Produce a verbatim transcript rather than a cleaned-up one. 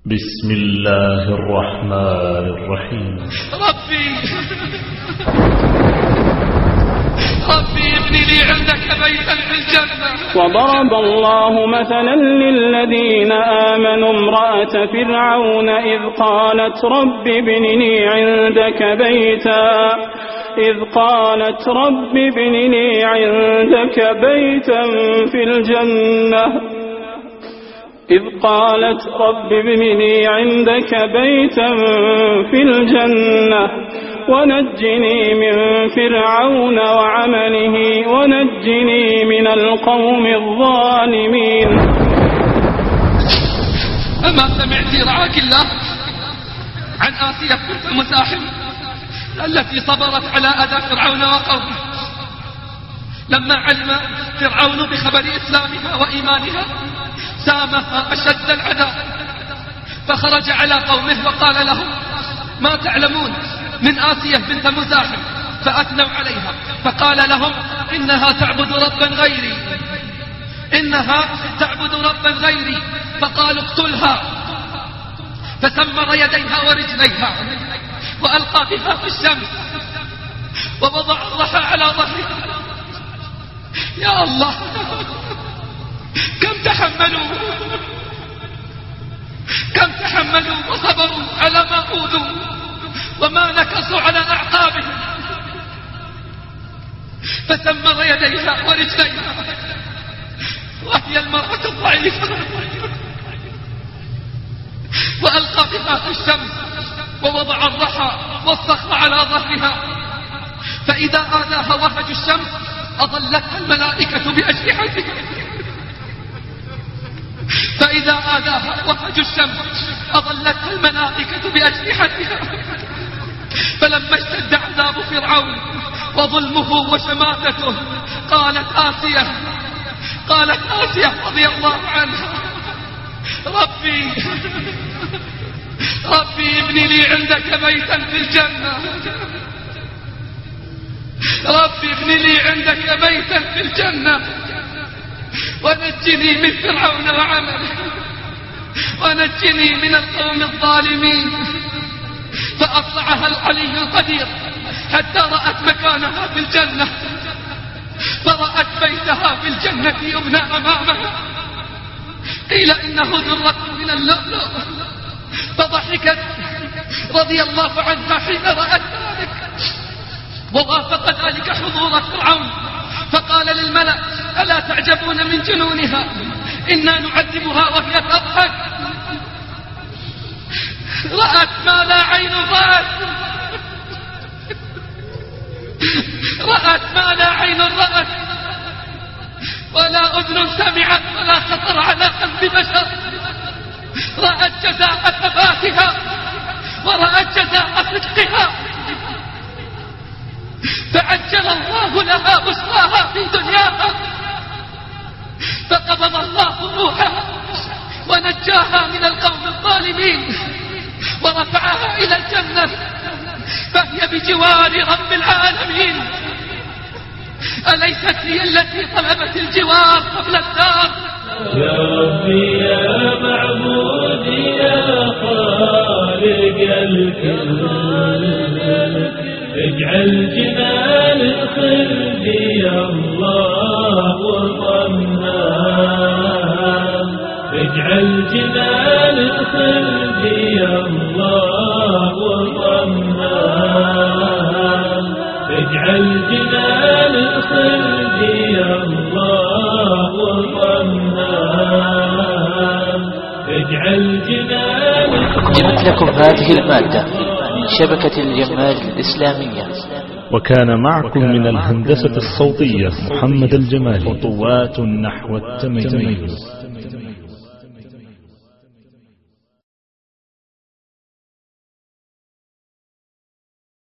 بسم الله الرحمن الرحيم. ربي ربي ابن لي عندك بيتا في الجنة. وضرب الله مثلا للذين آمنوا امرأة فرعون إذ قالت رب ابن لي عندك بيتا إذ قالت رب ابن لي عندك بيتا في الجنة إذ قالت رب ابن لي عندك بيتا في الجنة ونجني من فرعون وعمله ونجني من القوم الظالمين. أما سمعت رعاك الله عن آسية بنت مزاحم التي صبرت على أذى فرعون وقومه لما علم فرعون بخبر إسلامها وإيمانها سامها أشد العذاب، فخرج على قومه وقال لهم ما تعلمون من آسية بنت مزاحم، فأثنوا عليها فقال لهم إنها تعبد ربا غيري إنها تعبد ربا غيري فقالوا اقتلها، فسمر يديها ورجليها وألقى بها في الشمس ووضع الرحى على ظهرها. يا الله كم تحملوا كم تحملوا وصبروا على ما أوذوا وما نكصوا على أعقابهم، فسمر يديها ورجليها وهي المرأة الضعيفة وألقى بها في الشمس ووضع الرحى والصخر على ظهرها، فإذا آذاها وهج الشمس أظلتها الملائكة بأجنحتها فإذا آذاها وهج الشمس أظلتها الملائكة بأجنحتها. فلما اشتد عذاب فرعون وظلمه وشماتته قالت آسية قالت آسية رضي الله عنها ربي ربي ابن لي عندك بيتا في الجنة ربي ابن لي عندك بيتا في الجنة ونجني من فرعون وعمله ونجني من القوم الظالمين. فأطلعها العلي القدير حتى رأت مكانها في الجنة، فرأت بيتها في الجنة يبنى أمامها، قيل إنه ذرة من اللؤلؤ، فضحكت رضي الله عنها حين رأت ذلك، ووافق ذلك حضور فرعون فقال للملأ ألا تعجبون من جنونها إنا نعذبها وهي تضحك، رأت ما لا عين رأت رأت ما لا عين رأت ولا أذن سمعت ولا خطر على قلب بشر، رأت جزاء ثباتها ورأت جزاء صدقها، فعجل الله لها بشراها في دنياها، فقبض الله روحها ونجاها من القوم الظالمين ورفعها إلى الجنة، فهي بجوار رب العالمين. أليست هي التي طلبت الجوار قبل الدار؟ يا ربي يا معبودي يا خالق الكل اجعل جنان الخلد يا الله وطنها، اجعل جنان الخلد يا الله وطنها، اجعل جنان الخلد يا الله وطنها، اجعل جنان. قدمت لكم هذه المادة من شبكة الجمال الإسلامية. وكان معكم من الهندسة الصوتية محمد الجمالي. خطوات نحو التميز.